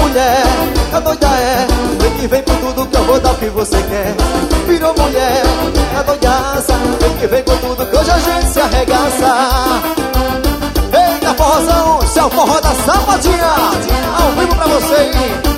mulher, tá doida é. Vem que vem com tudo que eu vou dar o que você quer. Virou mulher, tá doidaça. Vem que vem com tudo que hoje a gente se arregaça. Eita forrozão, esse é o forró da Safadinha, ao vivo pra você.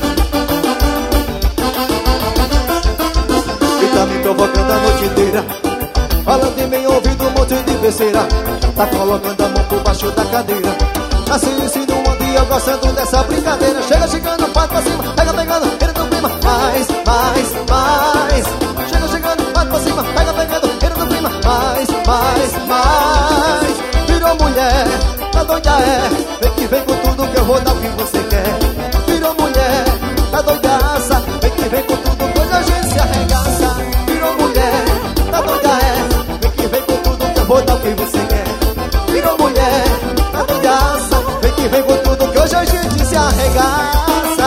E tá me provocando a noite inteira, falando em meu ouvido um monte de besteira. Tá colocando a mão por baixo da cadeira, assim insinuando e eu gostando dessa brincadeira. Chega chegando, vai pra cima, pega pegando, querendo clima. Mais, mais, mais. Chega chegando, vai pra cima, pega pegando, querendo clima. Mais, mais, mais. Virou mulher, tá doida é. Vem que vem com tudo que eu vou dar o que você quer. Virou mulher, tá doidaça. Vem que vem com tudo que hoje a gente se arregaça. Virou mulher, tá doida é. Vem que vem com tudo que eu vou dar o que você quer. Virou mulher, tá doidaça. Vem que vem com tudo que hoje a gente se arregaça.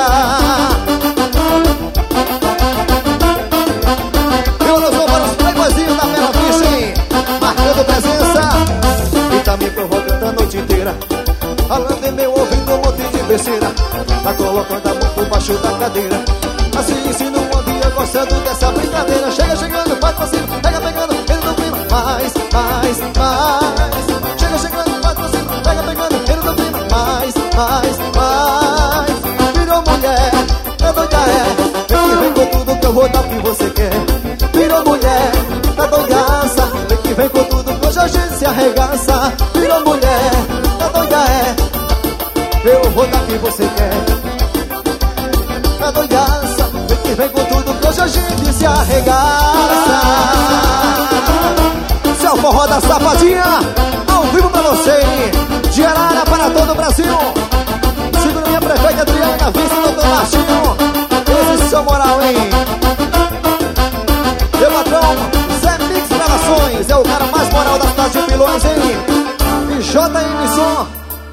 Eu não sou para os playboyzinhos da Bela Vista, hein? Marcando presença. E tá me provocando a noite inteira, falando em meu ouvido um monte de besteira. Tá colocando a mão por baixo da cadeira, assim insinuando e eu gostando dessa brincadeira. Chega chegando, vai pra cima, pega pegando, ele no clima. Mais, mais, mais. Chega chegando, vai pra cima, pega pegando, ele no clima. Mais, mais, mais. Virou mulher, tá doida é. Vem que vem com tudo que eu vou dar o que você quer. Virou mulher, tá doidaça. Vem que vem com tudo que hoje a gente se arregaça. Virou mulher, tá doida é. Eu vou dar o que você quer. Tá doidaça. Vem que vem com tudo que hoje a gente se arregaça. Esse é o forró da Safadinha, ao vivo pra você, de Arara para todo o Brasil.